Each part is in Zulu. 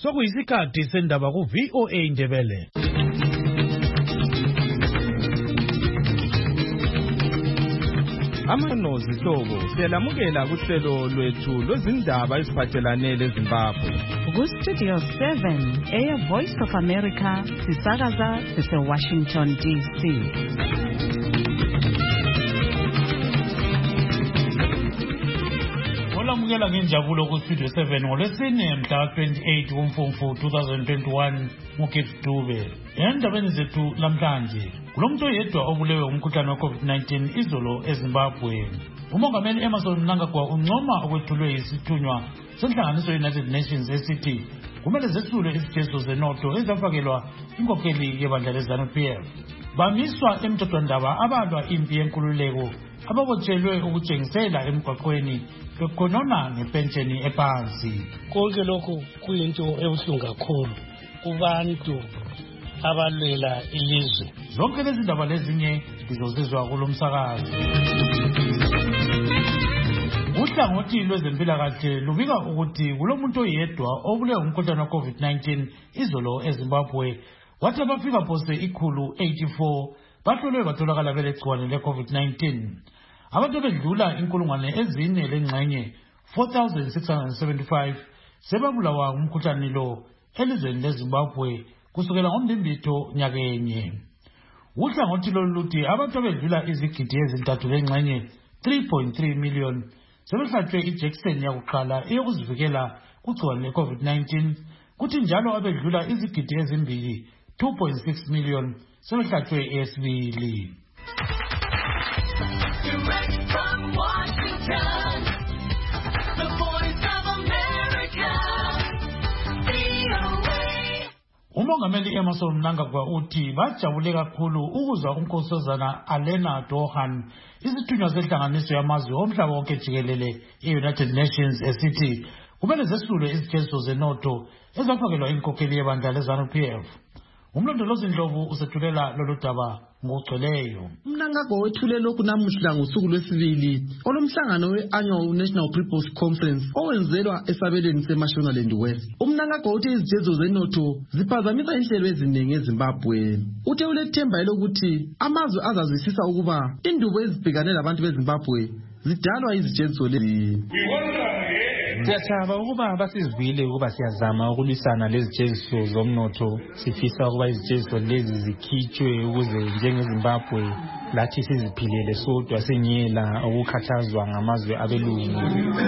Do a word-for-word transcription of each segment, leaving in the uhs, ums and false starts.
Sokuyisikhathi sendaba ku V O A Ndebele. Amano zihlobo siyalamukela kuhlelo lwethu lwezindaba eziphathelane leZimbabwe. Ku Studio seven, Air Voice of America, sisakaza sise Washington D C. Olamukela ngenjabulo ku Studio seven ngolwesine mhla twenty-eight kuMfumfu twenty twenty-one nguGift Dube. Endabeni zethu lamhlanje kulomuntu oyedwa obulewe umkhuhlane we-COVID nineteen izolo eZimbabwe. Umongameli Emmerson Mnangagwa uncoma okwethulwe yisithunywa senhlanganiso United Nations esithi kumele zesulwe izitezo zenotho ezafakelwa inkokheli yebandla leZANU-P F. Bamiswa emthethwandaba abalwa impi yenkululeko ababotshelwe ukutshengisela emgwaqweni bekhonona ngepensheni ephansi. Konke lokhu kuyinto ebuhlungu kakhulu kubantu abalwela ilizwe. Zonke lezi ndaba lezinye lizozizwa kulomsakazo. Uhlangothi lwezempilakahle lubika ukuthi kulomuntu oyedwa obule umkhuhlane we-COVID nineteen izolo eZimbabwe, wathi abafika phose ikhulu eighty-four bahlolwe batholakala belegciwane le-COVID nineteen. Abantu bedlula inkulungwane ezine lengxenye four thousand six hundred seventy-five sebabulawa umkhuhlane lo elizweni leZimbabwe kusukela ngombimbitho nyakenye. Uhlangothi lolu luthi abantu abedlula izigidi ezintathu lengxenye three point three million sebehlatshwe ijekiseni yakuqala eyokuzivikela kugciwane le-COVID nineteen, kuthi njalo abedlula izigidi ezimbili two point six million sebehlatshwe eyesibili. Direct from Washington, the Voice of America, V O A. Umongameli Emmerson Mnangagwa uthi bajabule kakhulu ukuzwa unkosazana Alena Dohan, isithunywa senhlanganiso yamazwe omhlaba wonke jikelele e-United Nations esithi kumele zesulwe izitezo zenotho ezafakelwa inkokheli yebandla leZANU-P F. Umlondolozi Ndlovu usethulela lolu daba ngokugcweleyo. Mnangagwa wethule lokhu namuhla ngosuku lwesibili olumhlangano we-Annual National People's Conference owenzelwa esabelweni seMashonaland West. Umnangagwa uthi izitezo zenotho ziphazamisa inhlelo eziningi eZimbabwe. Uthe ulethemba lokuthi amazwe azazwisisa ukuba indubo ezibhekane labantu beZimbabwe zidalwa izitezo lezi. Siyathaba ukuba basizivile ukuba siyazama ukulwisana lezitezo zomnotho. Sifisa ukuba izitezo lezi zikhitshwe ukuze njengeZimbabwe lathi siziphilele sodwa singela ukukhathazwa ngamazwe abelungu.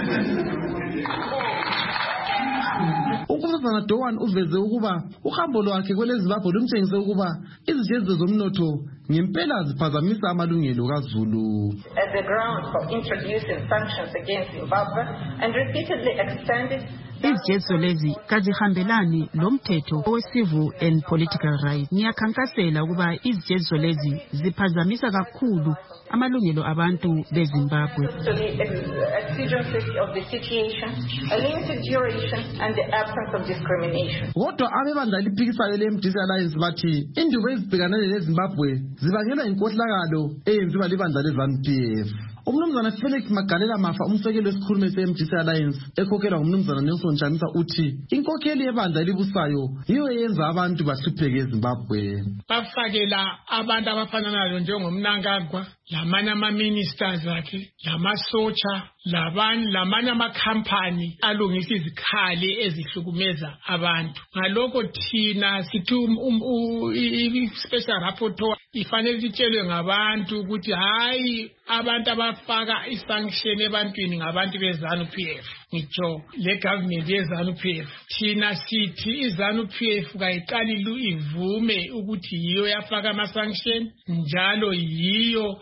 Unkosazana Dohan uveze ukuba uhambo lwakhe kweleZimbabwe lumtshengise ukuba izitezo zomnotho ngempela ziphazamisa amalungelo kaZulu. As a ground for introducing sanctions against Zimbabwe and repeatedly extended Izitezo lezi kazihambelani lomthetho owecivil and political rights. Ngiyakhankasela ukuba izitezo lezi ziphazamisa kakhulu amalungelo abantu beZimbabwe. to the exigencies of the situation, a limited duration and the absence of discrimination. Kodwa abebandla liphikisayo le-M D C Alliance bathi indubo ezibhekane leZimbabwe zibangelwa inkohlakalo eyenziwa libandla leZANU-P F. Umnumzana Felix Magalela Mafa, umsekeli wesikhulumi se-M D C Alliance ekhokhelwa ngumnumzana Nelson Chamisa, uthi inkokheli yebandla elibusayo yiyo eyenza abantu bahlupheke eZimbabwe. Bafakela abantu abafananayo njengomnangagwa, lamanye ama-ministers akhe, lamasotsha, labanye lamanye amakhampani alungisa izikhali ezihlukumeza abantu. Ngalokho thina sithi i-special rapporteur ifanele sitshelwe ngabantu ukuthi hayi abantu abafaka isanction ebantwini ngabantu beZANU-P F. Ngitsho le government yeZANU-P F. Thina sithi iZANU-P F kayiqali ivume ukuthi yiyo yafaka ama-sanction njalo yiyo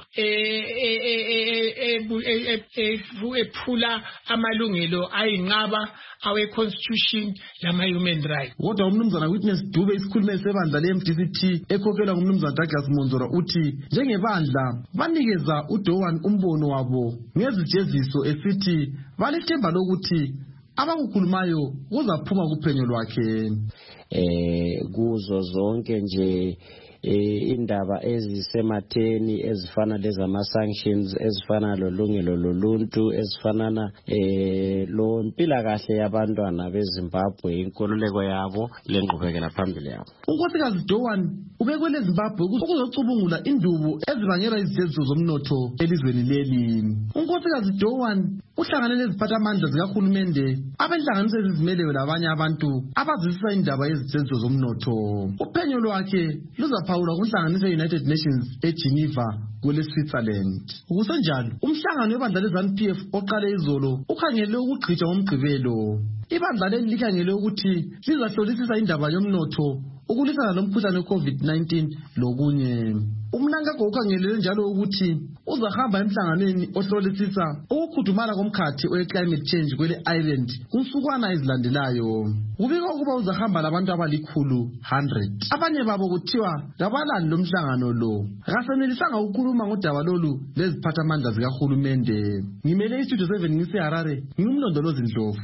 ephula amalungelo ayinqaba awe-constitution lama-human rights. Kodwa umnumzana Witness Dube, isikhulumi sebandla le-M D C T ekhokhelwa ngumnumzana Douglas Monzora, uthi njengebandla banikeza uDohan umbono wabo ngezijeziso esithi balethemba lokuthi abakukhulumayo kuzaphuma kuphenyo lwakhe. Eh kuzo zonke nje indaba ezisematheni ezifana lezama sanctions ezifana lolungelo loluntu ezifanana eh lo mpilakahle yabantwana beZimbabwe inkululeko yabo lengqubekela phambili yabo. uNkosikazi Doan ubekwele eZimbabwe ukuzocubungula indubo ezibangela izijeziso zomnotho elizweni leli. uNkosikazi Doan uhlangane neziphathamandla zikahulumende abenhlanganiso ezizimeleyo labanye abantu abazwisisa indaba yezijeziso zomnotho. Uphenyo lwakhe luzaphawulwa kunhlanganiso ye-United Nations eGeneva kwele Switzerland. Kusenjalo umhlangano webandla le-ZANU P F oqale izolo ukhangele ukugqitshwa ngomgqibelo. Ibandla leli likhangele ukuthi lizahlolisisa indaba yomnotho ukulwisana lomkhuhlane we-COVID nineteen lokunye. Umnangagwa ukhangelele njalo ukuthi uzahamba emhlanganweni ohlolisisa ukukhudumala komkhathi we-climate change kwele island kunsukwana ezilandelayo. Kubikwa ukuba uzahamba labantu abalikhulu one hundred. Abanye babo kuthiwa ngabalali lomhlangano lo. Akasenelisanga ukukhuluma ngodaba lolu leziphathamandla zikahulumende. Ngimele iStudio seven ngiseHarare, ngumlondolozi Ndlovu.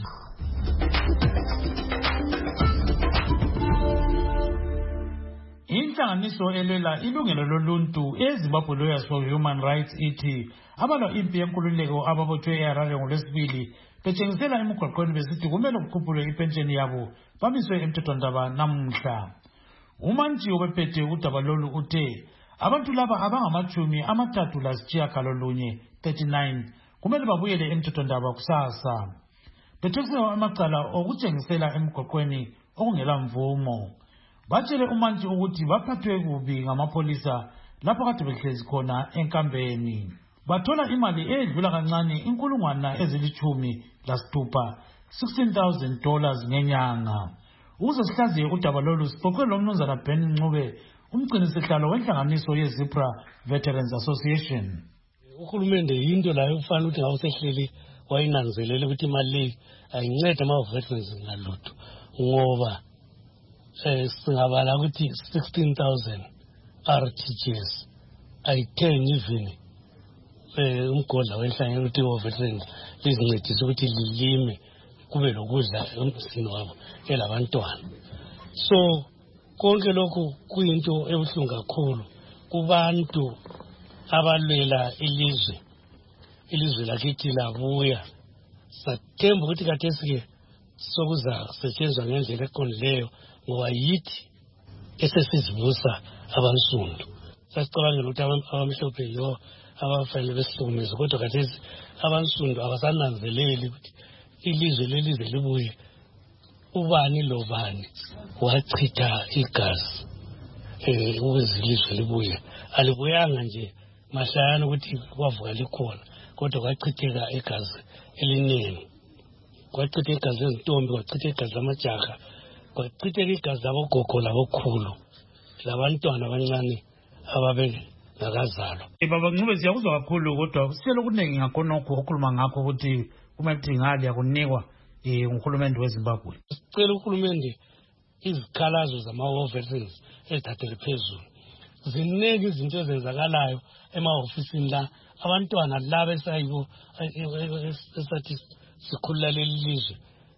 Inhlanganiso elwela ilungelo loluntu eZimbabwe Lawyers for Human Rights ithi abalwa impi yenkululeko ababotshwe eHarare ngolwesibili betshengisela emigwaqweni besithi kumele kukhuphulwe ipensheni yabo bamiswe emthethwandaba namuhla. Umantshi obephethe udaba lolu uthe abantu laba abangamachumi amathathu lasitshiyagalolunye thirty-nine kumele babuyele emthethwandaba kusasa. Bethekisela amacala okutshengisela emigwaqweni okungela mvumo. Batshele umantshi ukuthi baphathwe kubi ngamapolisa lapho kade behlezi khona enkambeni. Bathola imali edlula kancane inkulungwana ezilithumi lasithupha sixteen thousand dollars ngenyanga. Ukuze sihlaziye udaba lolu sixoxe lomnumzana Ben Ncube umgcinisihlalo wenhlanganiso yeZipra Veterans Association. Uhulumende yinto la ufana ukuthi ngawusehleli wayinanzelele ukuthi imali le ayincede ama-veterans ngalutho ngoba eh singabala ukuthi sixteen thousand R T G S ayithengi even eh umgodla wenhlangano ukuthi o-veterans lizincedise ukuthi lilime kube lokudla emsini wabo elabantwana. So konke lokhu kuyinto ebuhlungu kakhulu kubantu abalwela ilizwe ilizwe lakithi labuya. Sathemba ukuthi kathesi sokuza kusetshenzwa ngendlela eqondileyo ngoba yithi esesizibusa abansundu. Sasicabangela ukuthi abamhlophe yibo abafanele besihlukumeze, kodwa kathesi abansundu abasananzeleli ukuthi ilizwe lelize libuye ubani lobani wachitha igazi eh ukuze ilizwe libuye. Alibuyanga nje mahlana ukuthi kwavuka likhona, kodwa kwachitheka igazi eliningi. Kwachitheka igazi lezintombi, kwachitheka igazi lamajaha, kwachitheka igazi labogogo labokhulu labantwana abancane ababe nakazalwa. Baba Ncube siyakuzwa kakhulu kodwa sicela ukuningi ngakhonokho okhuluma ngakho ukuthi kumele ukuthi ngali yakunikwa nguhulumende weZimbabwe. Sicela uhulumende izikhalazo zama-veterans ezithathele phezulu. Ziningi izinto ezenzakalayo ema-ofisini la abantwana laba esayibo esathi sikhulula leli lizwe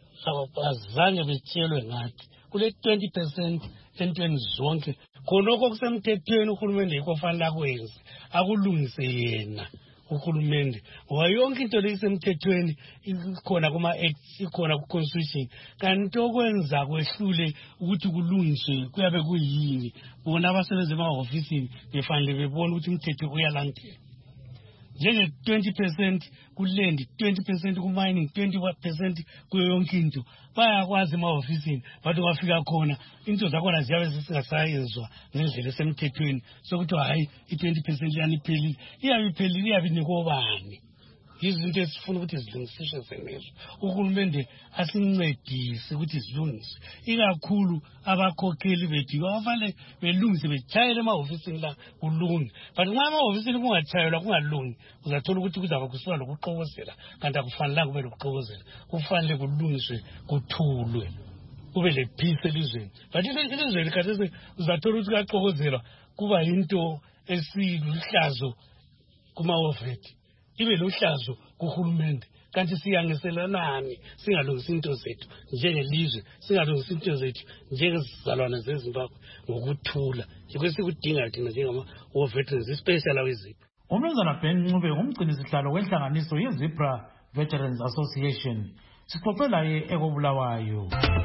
abazange betshelwe ngathi kule twenty percent entweni zonke khonokho kusemthethweni uhulumende yikho fanele akwenze akulungise yena uhulumende ngoba yonke into leyisemthethweni ikhona kuma-acts ikhona ku-constitution, kanti okwenza kwehlule ukuthi kulungiswe kuyabe kuyini bona abasebenzi ema-ofisini befanele bebona ukuthi umthetho uyalandela. Njenge-twenty percent kulendi, twenty percent ku-mining, twenty percent kuyo yonke into bayakwazi ema-ofisini, but ungafika khona into zakhona ziyabe zisingasayenzwa ngendlela esemthethweni sokuthi hayi i-twenty percent liyani iphelile. Iyabe iphelile iyabe inikobani. Izinto esifuna ukuthi zilungisiswe zenezo. Uhulumende asincedise ukuthi zilungiswe. Ikakhulu abakhokheli bethu abafanele belungise betshayele ema-ofisini la kulunge. But nxa ema-ofisini kungatshayelwa kungalungi uzathola ukuthi kuzaba kusuka lokuxokozela, kanti akufanelanga kube lokuxokozela. Kufanele kulungiswe kuthulwe kube le-peace elizweni. But ilizwe likhathesi uzathola ukuthi kuyaxokozelwa kuba yinto esiluhlazo kuma-ofeti. Ibe luhlazo kuhulumende kanti siyangiselelani singalungisi into zethu njengelizwe singalungisi into zethu njengezizalwane zeZimbabwe ngokuthula yikho sikudinga thina njengama-war veterans ispecial awezipho. Umnumzana Ben Ncube ngumgcini sihlalo wenhlanganiso yeZebra Veterans Association. Sixoxe laye ekobulawayo.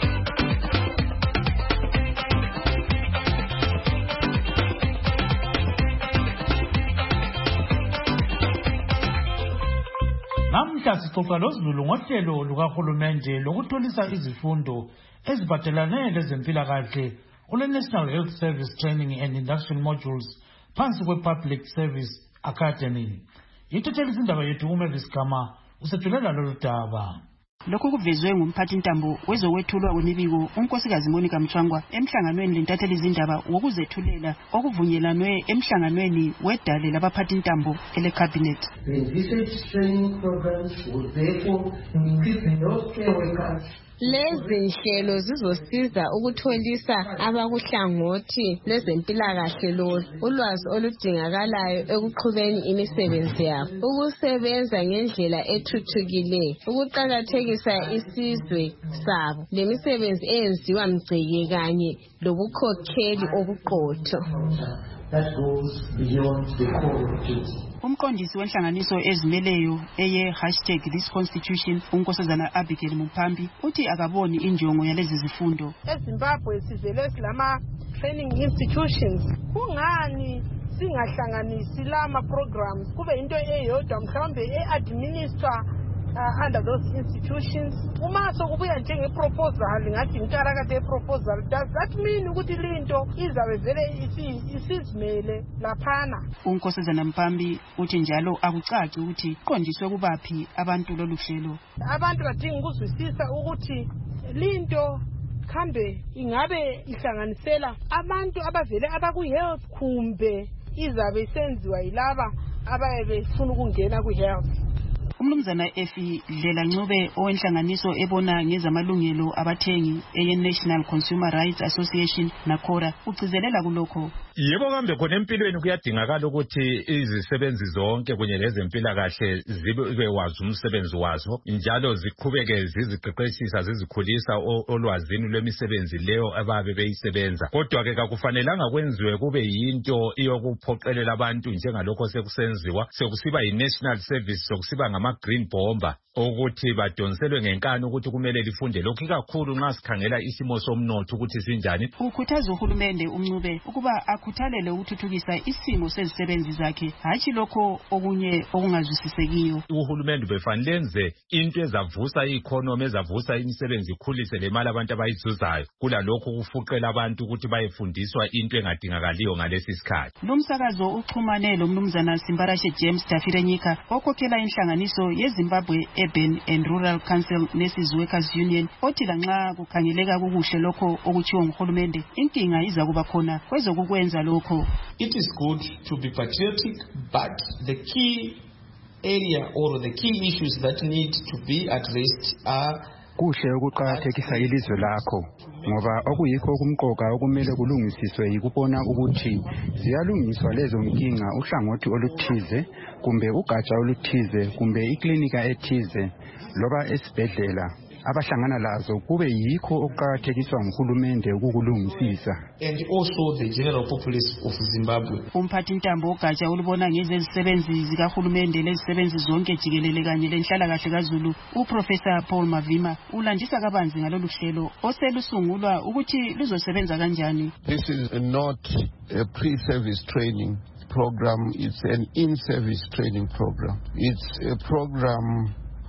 Namhla sixoxa loZulu ngohlelo lukahulumende lokutholisa izifundo eziphathelane lezempilakahle kule National Health Service Training and Induction Modules phansi kwe-Public Service Academy. Yithethelisa indaba yethu uMavis Gama usethulela lolu daba. Lokho kuvezwe ngumphathi ntambo wezokwethulwa kwemibiko unkosikazi Monica Mchangwa emhlanganweni lentatheli izindaba wokuzethulela okuvunyelwanwe emhlanganweni wedale labaphathi ntambo ele cabinet. The envisaged training programs will therefore equip healthcare workers. Lezi nhlelo zizosiza ukutholisa abakuhlangothi lezempilakahle lolu ulwazi oludingakalayo ekuqhubeni imisebenzi yabo, ukusebenza ngendlela ethuthukile, ukuqakathekisa isizwe sabo, lemisebenzi eyenziwa mgceke kanye lobukhokheli obuqotho. That goes beyond the core of duty. Umqondisi wenhlanganiso ezimeleyo eye hashtag this constitution unkosazana Abigail Mupambi uthi akaboni injongo yalezi zifundo. eZimbabwe sivele silama training institutions, kungani singahlanganisi lama programs kube into eyodwa mhlawumbe e-administer Uh, under those institutions? Uma sokubuya njenge proposal ngathi inkarakade proposal, does that mean ukuthi linto izabe vele isizimele laphana? Unkosazana Mpambi uthi njalo akucaci ukuthi qondiswe kubaphi abantu lolu hlelo. Abantu badinga ukuzwisisa ukuthi linto kambe ingabe ihlanganisela abantu abavele abaku-health kumbe izabe isenziwa yilaba abaye befuna ukungena ku-health. Umnumzana Efi Dlela Ncube owenhlanganiso ebona ngezamalungelo abathengi eye National Consumer Rights Association nakhora ucizelela kulokho. Yebo kambe khona empilweni kuyadingakala ukuthi izisebenzi zonke kunye lezempilakahle zibe wazi umsebenzi wazo njalo ziqhubeke ziziqeqeshisa zizikhulisa olwazini lwemisebenzi leyo ababe beyisebenza. Kodwa ke akufanelanga kwenziwe kube yinto iyokuphoqelela abantu njengalokho sekusenziwa sekusiba yi-national service sokusiba ngama-green bomber ukuthi badonselwe ngenkani ukuthi kumele lifunde lokhu kakhulu nxa sikhangela isimo somnotho ukuthi sinjani. Ukhuthaza uhulumende uMncube ukuba akhuthalele ukuthuthukisa isimo sezisebenzi zakhe hatshi lokho okunye okungazwisisekiyo. Uhulumende befanele lenze into ezavusa i-economy ezavusa imisebenzi ikhulise le mali abantu abayizuzayo kula lokho kufuqela abantu ukuthi bayefundiswa into engadingakaliyo ngalesi sikhathi. Lo msakazo uxhumane lo mnumzana Simbarashe James Tafirenyika okhokhela inhlanganiso yeZimbabwe Urban and Rural Council Nurses Workers Union othi lanxa kukhangeleka kukuhle lokho okuchiwa nguhulumende inkinga iza kuba khona kwezokukwenza lokho. It is good to be patriotic, but the key area or the key issues that need to be addressed are kuhle ukuqakathekisa ilizwe lakho ngoba okuyikho okumqoka okumele kulungisiswe yikubona ukuthi ziyalungiswa lezo nkinga uhlangothi oluthize kumbe ugatsha oluthize kumbe iklinika ethize loba esibhedlela abahlangana lazo kube yikho okuqakathekiswa nguhulumende ukukulungisisa. And also the general populace of Zimbabwe. Umphathi ntambo ugatsha olubona ngezezisebenzi zikahulumende lezisebenzi zonke jikelele kanye lenhlalakahle kaZulu uProfessor Paul Mavima ulandisa kabanzi ngalolu hlelo oselusungulwa ukuthi luzosebenza kanjani. This is not a pre-service training program, it's an in-service training program. It's a program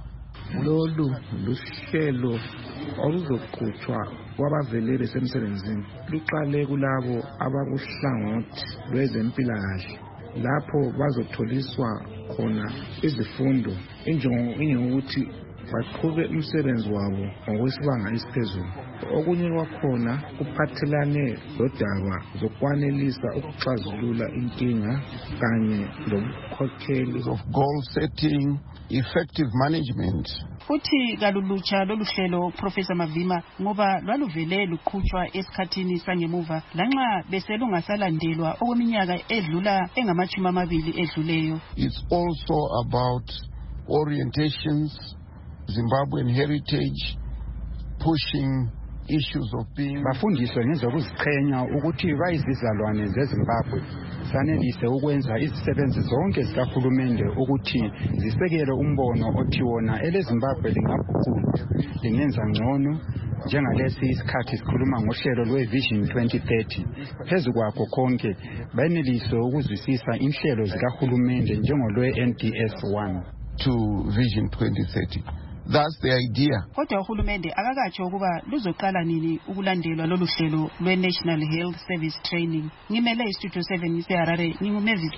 lolu luhlelo oluzoqhutshwa kwabavele besemsebenzini luqale kulabo abakuhlangothi lwezempilakahle lapho bazotholiswa khona izifundo injongo inyokuthi baqhube umsebenzi wabo ngokwesibanga esiphezulu. Okunye kwakhona kuphathelane lodaba zokwanelisa ukuxazulula inkinga kanye lobukhokheli of goal setting, effective management. Futhi kalulutsha lolu hlelo Professor Mavima ngoba lwaluvele luqhutshwa esikhathini sangemuva lanxa bese lungasalandelwa okweminyaka edlula engamachumi amabili edluleyo. It's also about orientations Zimbabwean heritage, pushing issues of being bafundiswe ngezokuziqhenya ukuthi bayizizalwane zeZimbabwe sanelise ukwenza izisebenzi zonke zikahulumende ukuthi zisekele umbono othi wona eleZimbabwe lingaguqulwa lingenza ngcono njengalesi isikhathi sikhuluma ngohlelo lwe-Vision twenty thirty. Phezu kwakho konke bayenelise ukuzwisisa inhlelo zikahulumende njengolwe-N D S one to Vision twenty thirty. That's the idea. Kodwa uhulumende akakatsho ukuba luzoqala nini ukulandelwa lolu hlelo lwe-National Health Service Training. Ngimele iStudio seven iseHarare, ngingumevisi.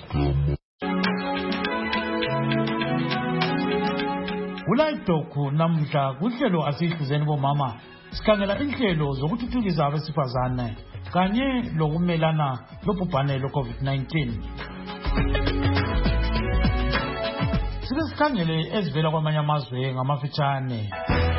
Ulayidokhu namhla kuhlelo asihluzeni bomama sikhangela inhlelo zokuthuthukisa abesifazane kanye lokumelana lobhubhane lwe-COVID nineteen. Sibe sikhangele ezivela kwamanye amazwe ngamafitshane.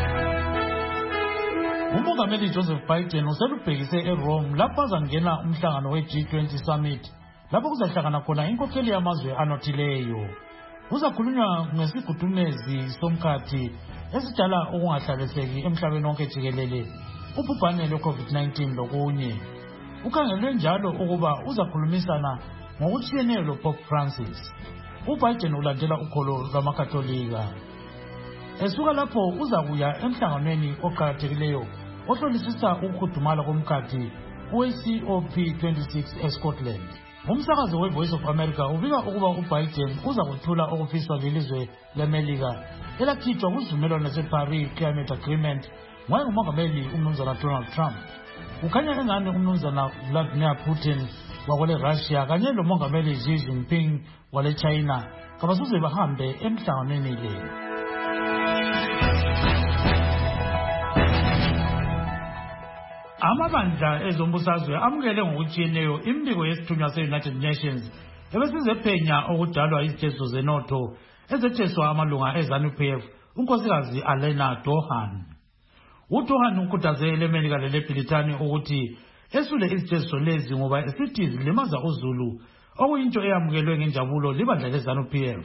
Umongameli Joseph Biden uselubhekise eRome lapho azangena umhlangano we-G twenty Summit lapho kuzahlangana khona inkokheli yamazwe anothileyo. Kuzakhulunywa ngesigudumezi somkhathi esidala ukungahlaliseki emhlabeni wonke jikelele, ubhubhane lwe-COVID nineteen lokunye. Ukhangelwe njalo ukuba uzakhulumisana ngokutshiyeneyo loPope Francis. UBiden ulandela ukholo lwamakatholika. Esuka lapho uzakuya emhlanganweni oqakathekileyo ohlolisisa ukukhudumala komkhathi we-C O P twenty-six eScotland. Umsakazo we-Voice of America ubika ukuba uBiden uzakuthula okufiswa lilizwe leMelika elakhitshwa kuzivumelwano lase-Paris Climate Agreement ngoyengumongameli umnumzana Donald Trump. Kukhanya engani umnumzana Vladimir Putin wakwele Russia kanye lomongameli Xi Jinping wale China kabasuze bahambe emhlanganweni le. Amabandla ezombusazwe amukele ngokutshiyeneyo imbiko yesithunywa se-United Nations ebesizephenya okudalwa izitezo zenotho ezetheswa amalunga e-ZANU P F unkosikazi Alena Dohan. UDohan ukhuthaze elemelika leleBritani ukuthi esule izitezo lezi ngoba esithi zilimaza uzulu okuyinto eyamukelwe ngenjabulo libandla le-ZANU P F.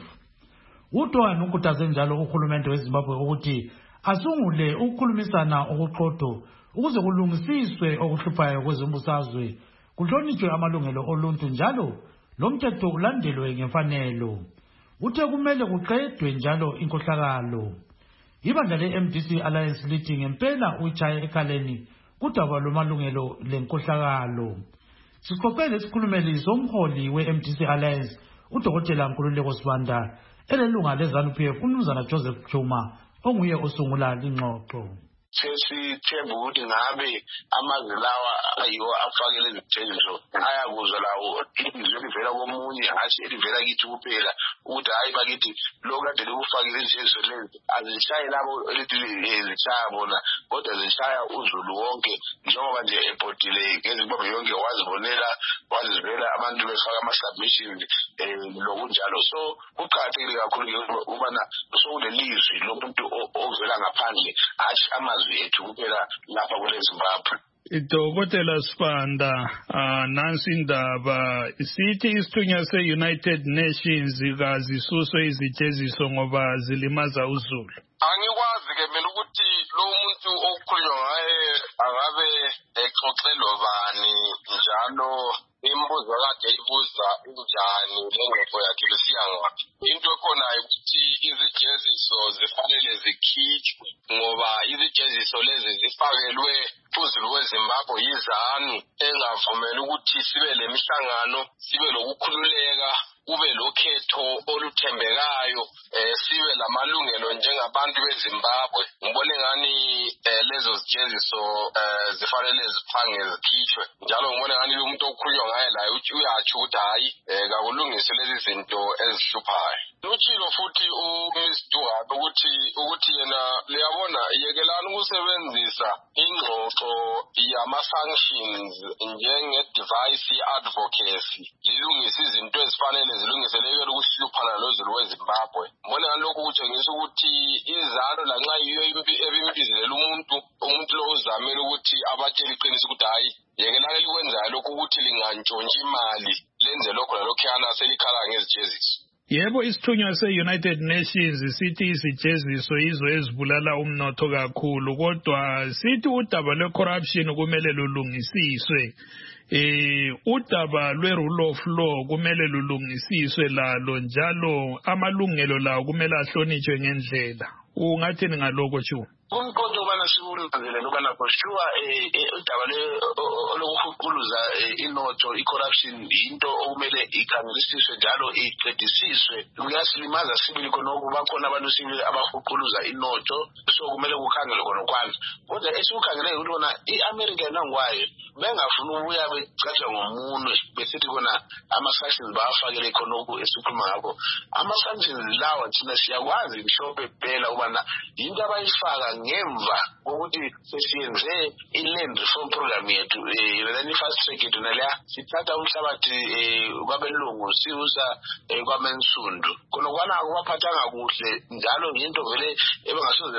UDohan ukhuthaze njalo uhulumende weZimbabwe ukuthi asungule ukukhulumisana okuqotho ukuze kulungisiswe okuhluphayo kwezombusazwe, kuhlonitshwe amalungelo oluntu njalo lomthetho ulandelwe ngemfanelo. Uthe kumele kuqedwe njalo inkohlakalo. Ibandla le-M D C Alliance lithi ngempela uyichaye ekhaleni kudaba lomalungelo lenkohlakalo. Sixoxele isikhulumeli somholi we-M D C Alliance uDokotela Nkululeko Sibanda elelunga le-ZANU P F umnumzana Joseph Chuma onguye osungula lingxoxo. Sesithemba ukuthi ngabe amazwe lawa ayiwo afakele izithembiso ayakuzwa lawo izwi elivela komunye hhayi elivela kithi kuphela ukuthi hayi bakithi lo kade likufakile izithembiso lezi azishaye labo elithi zishaya bona kodwa zishaya uzulu wonke njengoba nje ebhodile ngezimbabwe yonke wazibonela wazivela abantu befaka ama-submissions lokunjalo. So kuqakathekile kakhulu ukubana sokulelizwi lomuntu ovela ngaphandle ashi amazwi ethu kuphela lapha kule Zimbabwe. Dokotela Sibanda, uh, nansi indaba sithi isithunywa se-United Nations kazisuswe iziteziso ngoba zilimaza uzulu. Angikwazi ke mina ukuthi lo muntu okukhulunywa ngaye angabe exoxelwa bani njalo imibuzo kade ibuza injani lengqoqo yakhe besiya ngaphi. Into ekhonayo ukuthi izijeziso zifanele zikhitshwe ngoba izijeziso lezi zifakelwe uzulu weZimbabwe yiZANU engavumela ukuthi sibe lemihlangano sibe lokukhululeka kube lokhetho oluthembekayo sibe lamalungelo njengabantu beZimbabwe. Ngibone ngani lezo zijeziso zifanele ziphange zikhitshwe njalo ngibone ngani umuntu okhulunywa ngaye laye uthi uyatsho ukuthi hayi kakulungiswe lezi zinto ezihluphayo. Utshilo futhi uMiss Duhan ukuthi ukuthi yena liyabona yekelani ukusebenzisa ingxoxo yama-sanctions njenge-device ye-advocacy lilungise izinto ezifanele zilungiselekele ukuhluphana nozulu weZimbabwe. Ngibona ngalokhu kutshengisa ukuthi iZANU lanxa yiyo ebimbizelela umuntu umuntu lo uzamele ukuthi abatshele iqiniso ukuthi hayi yekelani likwenzayo lokhu ukuthi lingantshontshi imali lenze lokho nalokhuyana selikhala ngezijeziso. Yebo, isithunywa se-United Nations sithi isijeziso yizo ezibulala umnotho kakhulu, kodwa sithi udaba lwe-corruption kumele lulungisiswe. Eh udaba lwe-rule of law kumele lulungisiswe lalo, njalo amalungelo lawo kumele ahlonitshwe ngendlela. Ungathini ngaloko Chu? Umqondo ubana siwunanzelela ubana for sure udaba lokuhuquluza inotho i-corruption into okumele ikhangelisiswe njalo iqedisiswe. Kuyasilimaza sibili khona bakhona abantu sibili abahuquluza inotho, so kumele kukhangelwe khona kwanza. Kodwa esikukhangele ukubona i-America nangwayo bengafuna ukuya becatsha ngomunwe besithi khona ama-sanctions bafakele khona oku esikhuluma ngakho. Ama-sanctions lawa thina siyakwazi mhlophe phela ubana into abayifaka ngemva ukuthi sesiyenze i-land reform program yethu leni fast track yethu naleya sithatha umhlabathi kwabelungu siusa kwamensundu khona kwana akubaphathanga kuhle njalo into vele ebangasoze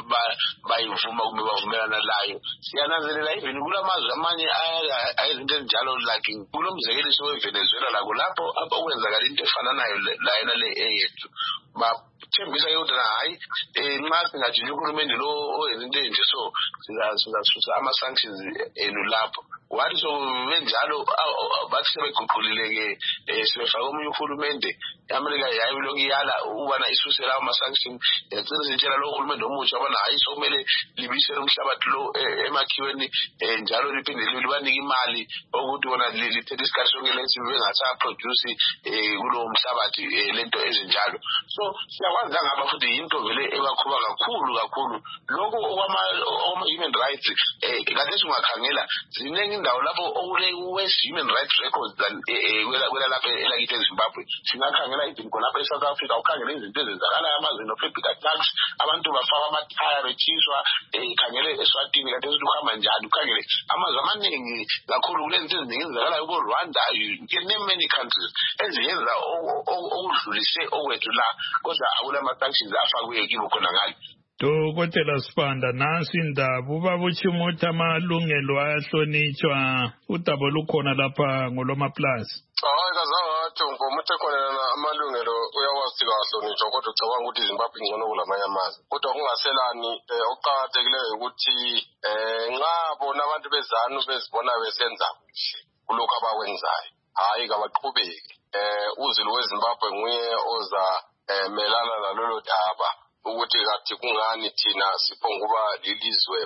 bayivuma kumbe bavumelana layo. Siyananzelela even kulamazwe amanye ayizinto ezinjalo like kulo mzekeliso weVenezuela lakho lapho abakwenzakala into efana nayo layena le eyethu bathembisa ukuthi hayi nxa singatshintsha uhulumende lo oyenze nje so sizasusa ama-sanctions enu lapho. Wathi so benjalo bathi sebeguqulile-ke sebefake omunye uhulumende i-America yayibilokhu iyala ukubana isuse lawo ama-sanctions yagcina sitshela lo uhulumende omutsha ubana hayi sokumele libisele umhlabathi lo emakhiweni njalo liphinde libanike imali ukuthi bona lithethe isikhathi sonke lesi bengasaproduce kulowo mhlabathi lento ezinjalo. So siyakwazi ngapha futhi into vele ebakhuba kakhulu kakhulu lokho okwama-human rights kade singakhangela ziningi indawo lapho okule-West human rights records kwela lapha elakithi eZimbabwe. Singakhangela even khonapha eSouth Africa ukhangele izinto ezenzakalayo amazweni of-public attacks, abantu bafaka amathaya betshiswa, khangele eSwatini kade sithi uhamba njani, ukhangele amazwe amaningi kakhulu kulezinto eziningi ezenzakalayo ko-Rwanda, name many countries eziyenza okudlulise okwethu la, kodwa akulama-sanctions afakwe kibo khona ngalo. Dokotela Sibanda, nansi indaba ubaba uChimuthi amalungelo ayahlonitshwa, udaba lukhona lapha ngolwamaplazi. Hayi kazangathi ngomuntu ekhona amalungelo uyawazi kahlonitshwa, kodwa ucabanga ukuthi iZimbabwe ingcono kulamanye amazwe. Kodwa kungaselani okuqakathekileyo ukuthi nxa bona abantu bezanu bezibona besenza kuhle kulokho abakwenzayo, hayi kabaqhubeke. Uzulu weZimbabwe nguye oza melana nalolo daba ukuthi kathi kungani thina siphonguba lilizwe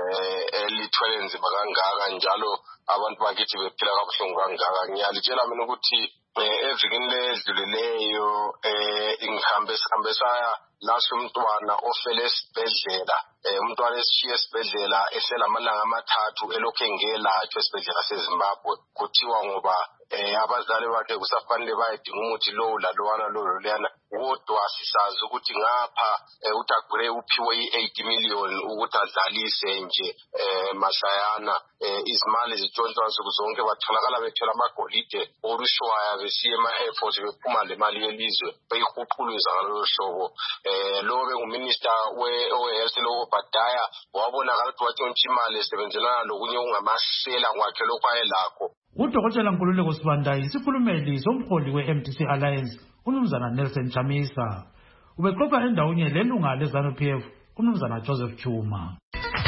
elithwele nzima kangaka njalo abantu bakithi bephila kabuhlungu kangaka. Ngiyalitshela mina ukuthi evikini ledlulileyo ingihambe sihambe saya laso umntwana ofele esibhedlela, umntwana esishiye esibhedlela eselamalanga amathathu elokhu engelatshwa esibhedlela seZimbabwe, kuthiwa ngoba abazali bakhe kusafanele bayedinga umuthi lowo lalowana lowo leyana, kodwa sisazi ukuthi ngapha uDagure uphiwe i-eighty million ukuthi adlalise nje masayana izimali zitshontshwa nsuku zonke, batholakala bethola amagolide orushwaya besiye ema-airport bephuma le mali yelizwe beyihuquluza ngalolo hlobo. Lo benguminister we-health lo Obadiah wabonakala ukuthi watshontsha imali esebenzelana lokunye okungamasela kwakhe lokhu ayelakho. Udokotela Nkululeko Sibanda yisikhulumeli somholi we-M D C Alliance uMnumzana Nelson Chamisa. Ubexoxa endaweni lelunga le-ZANU-P F uMnumzana Joseph Chuma.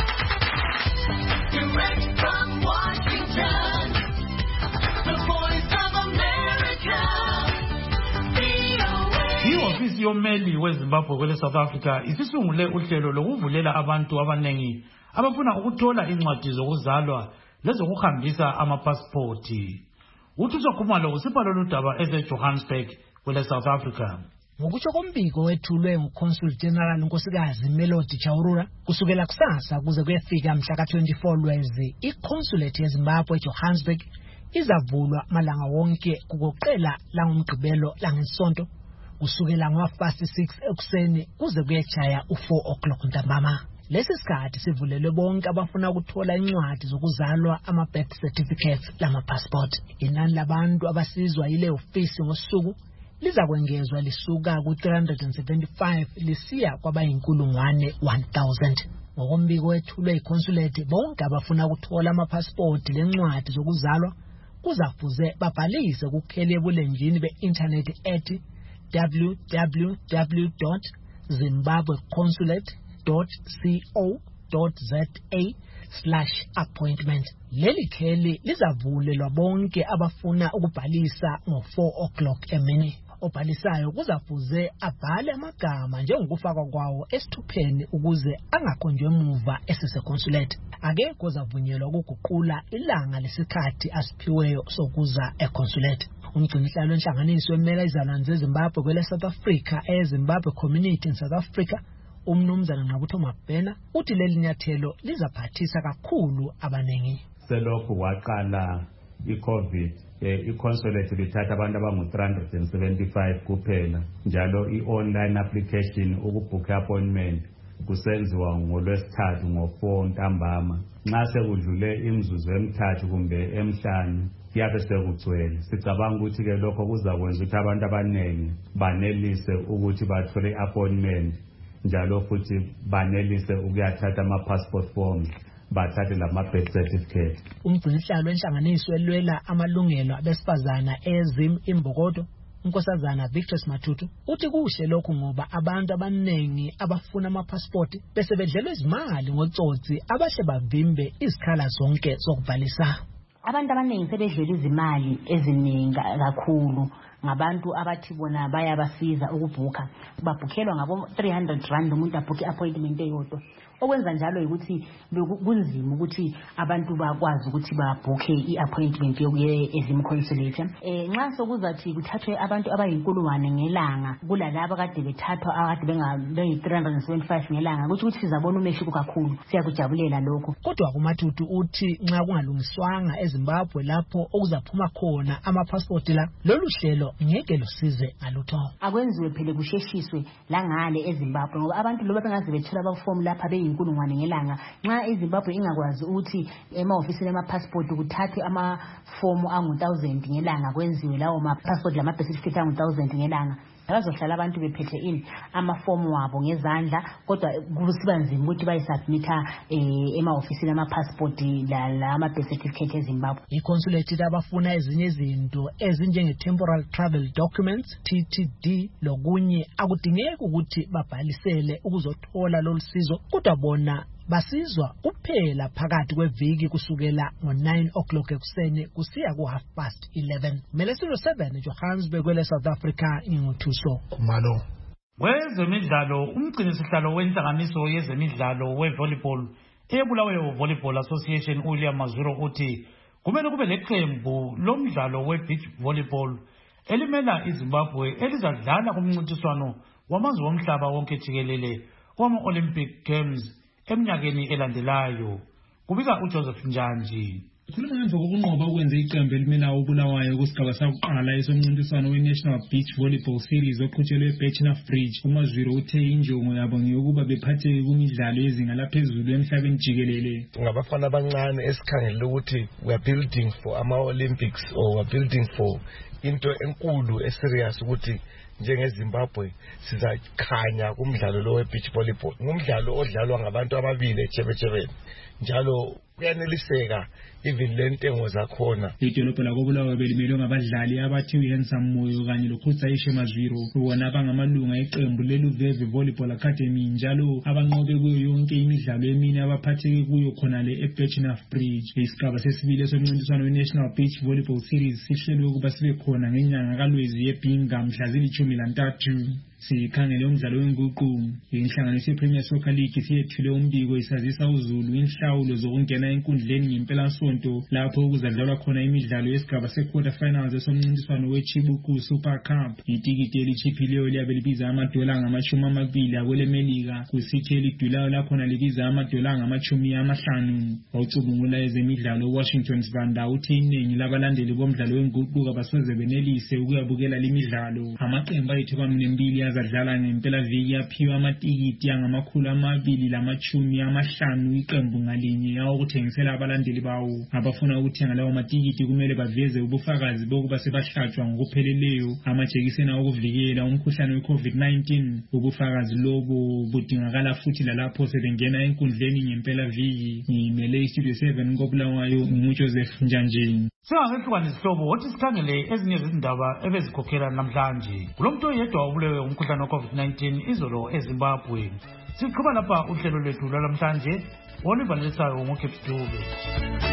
Direct from Washington, the voice of America, V O A. Ihofisi yommeli weZimbabwe kwele South Africa isisungule uhlelo lokuvulela abantu abanengi abafuna ukuthola incwadi zokuzalwa lezokuhambisa amapasipoti. Uthuso Khumalo usipha lolu daba ese-Johannesburg kwele South Africa. Ngokutsho kombiko wethulwe nguConsul General uNkosikazi Melody Chaurura, kusukela kusasa kuze kuyefika mhla ka twenty-four Lwezi, iconsulate yeZimbabwe eJohannesburg izavulwa malanga wonke kugoqela langomgqibelo langesonto kusukela ngo-fast six ekuseni kuze kuyetshaya u-four o'clock ntambama. Lesi sikhathi sivulelwe bonke abafuna ukuthola incwadi zokuzalwa ama-birth certificates lama-passport. Inani labantu abasizwa yile ofisi ngosuku liza kwengezwa lisuka ku-three hundred seventy-five lisiya kwabayinkulungwane one thousand. Ngokombiko wethulwe iconsulate bonke abafuna ukuthola ama-passport lencwadi zokuzalwa kuzafuze babhalise kukheli ebulenjini be-internet ethi w w w dot zimbabwe consulate dot co dot za slash appointment. Leli kheli lizavulelwa bonke abafuna ukubhalisa ngo four o'clock emini. Obhalisayo kuzafuze abhale amagama njengokufakwa kwawo esithupheni ukuze angakhonjwe emuva esese-consulate. Akekho ozavunyelwa ukuguqula ilanga lesikhathi asiphiweyo sokuza e-consulate. Umgcinihlalo wenhlanganiso emela izalwane zeZimbabwe kwele South Africa eZimbabwe Community in South Africa, umnumzana Nqabutho Mabhena, uthi leli nyathelo lizaphathisa kakhulu abanengi. Selokhu waqala i-COVID i-consulate lithatha abantu abangu three hundred seventy-five kuphela, njalo i-online application ukubhukha appointment kusenziwa ngolwesithathu ngo four ntambama. Nxa sekudlule imzuzu emithathu kumbe emhlanu kuyabe sekugcwele. Sicabanga ukuthi ke lokho kuzakwenza ukuthi abantu abanengi banelise ukuthi bathole appointment, njalo futhi banelise ukuyathatha ama-passport forms, bathathe lama-birth certificate. Umgcinihlalo wenhlanganiso elwela amalungelo abesifazana eZim Imbokodo, unkosazana Victor Mathutu, uthi kuhle lokhu ngoba abantu abanengi abafuna ama-passport bese bedlelwe izimali ngotsotsi abahle bavimbe izikhala zonke zokubhalisa. Abantu abanengi sebedlelwe izimali eziningi kakhulu ngabantu abathi bona bayabasiza ukubhuka, babhukhelwa ngabo three hundred rand umuntu abhukhe appointment eyodwa. Okwenza njalo ukuthi kunzima ukuthi abantu bakwazi ukuthi babhukhe i-appointment yokuye eZim consulate. Eh nxa sokuzathi kuthathwe abantu abayinkulungwane ngelanga kulalabo kade bethathwa akade bengabe three hundred seventy-five ngelanga, ukuthi ukuthi sizabona umehluko kakhulu. Siyakujabulela lokho. Kodwa kuMathutu uthi nxa kungalungiswanga eZimbabwe lapho okuzaphuma khona ama-passport la, lolu hlelo ngeke lusize ngalutho. Akwenziwe phele kusheshiswe la ngale eZimbabwe ngoba abantu loba bengaze bethola abaform lapha beyinkulungwane ngelanga. Nxa eZimbabwe ingakwazi ukuthi ema-ofisini ama-passport kuthathwe ama-fomu angu one thousand ngelanga, kwenziwe lawo ma-passport lama-birth certificate angu one thousand ngelanga, abazohlala abantu bephethe ini amafomu wabo ngezandla, kodwa kusiba nzima ukuthi bayisubmitha ema-ofisini ama-passport lama-birth certificate eZimbabwe. I-consulate labafuna ezinye izinto ezinjenge-temporal travel documents T T D lokunye akudingeki ukuthi babhalisele ukuzothola lolu sizo, kodwa bona basizwa kuphela phakathi kweviki kusukela ngo nine o'clock ekuseni kusiya ku half past eleven. Melesiro seven Johannesburg kwele South Africa, inguthuso Malo. Wezemidlalo, umgcinisihlalo wenhlanganiso yezemidlalo we-volleyball eBulawayo Volleyball Association uWilliam Mazuro uthi kumele kube leqembu lomdlalo we-beach volleyball elimela iZimbabwe elizadlala kumncintiswano wamazwe omhlaba wonke jikelele wama-Olympic Games eminyakeni elandelayo. Kubika uJoseph Njanji. Khuluma ngemva kokunqoba ukwenza iqembu elimela uBulawayo kusigaba sakuqala esomncintiswano we-National Beach Volleyball Series oqhutshelwe eBetchner Bridge, uMazwiro uthe injongo yabo ngeyokuba bephatheke kumidlalo yezinga laphezulu emhlabeni jikelele. Ngabafana abancane esikhangele ukuthi we are building for ama-Olympics or we are building for into enkulu eserious ukuthi njengeZimbabwe sizakhanya kumdlalo lo we-beach volleyball. Ngumdlalo odlalwa ngabantu ababili echebechebeni, njalo kuyaneliseka even lentengo zakhona. Idolobho lakoBulawayo belimelwe ngabadlali abathi uHandsome Moyo kanye loKhutsayishe Mazwiro, bona abangamalunga eqembu leLuveve Volleyball Academy, njalo abanqobe kuyo yonke imidlalo emine abaphatheke kuyo khona le eBetchner Bridge. Isigaba sesibili somncintiswano weNational Beach Volleyball Series sihlelwe ukuba sibe khona ngenyanga kaLwezi yeBhinga mhla zilithumi lantathu. Sikhangele umdlalo wenguqu. Inhlanganiso yePremier Soccer League siyethule umbiko isazisa uZulu inhlawulo zokungena enkundleni ngempelasonto lapho kuzadlalwa khona imidlalo yesigaba se-quarter finals esomncintiswano weChibuku Super Cup. Itikiti elichiphileyo liyabe libiza amadola angamashumi amabili akwelemelika, kusithi elidulayo lakhona libiza amadola angamashumi amahlanu. Ocubungula ezemidlalo Washington Sibanda uthi iningi labalandeli bomdlalo wenguqu abasoze benelise ukuyabukela limidlalo. Amaqembu ayithuba mbili azadlala ngempela viki yaphiwa amatikiti angamakhulu amabili lamachumi amahlanu iqembu ngalinye awokuthengisela abalandeli bawo. Abafuna ukuthenga lawo matikiti kumele baveze ubufakazi bokuba sebahlatshwa ngokupheleleyo amajekiseni okuvikela umkhuhlane we-COVID nineteen. Ubufakazi lobo budingakala futhi lalapho sebengena enkundleni ngempela viki. Ngimele iStudio seven koBulawayo, nguJoseph Njanji. Singakehlukani isihlobo wothi sikhangele ezinye zezindaba ebezikhokhela namhlanje. Kulo muntu oyedwa obulewe umkhuhlane we-COVID nineteen izolo eZimbabwe. Siqhuba lapha uhlelo lwethu lwalamhlanje. Oliver Lesayo ngoKepstube.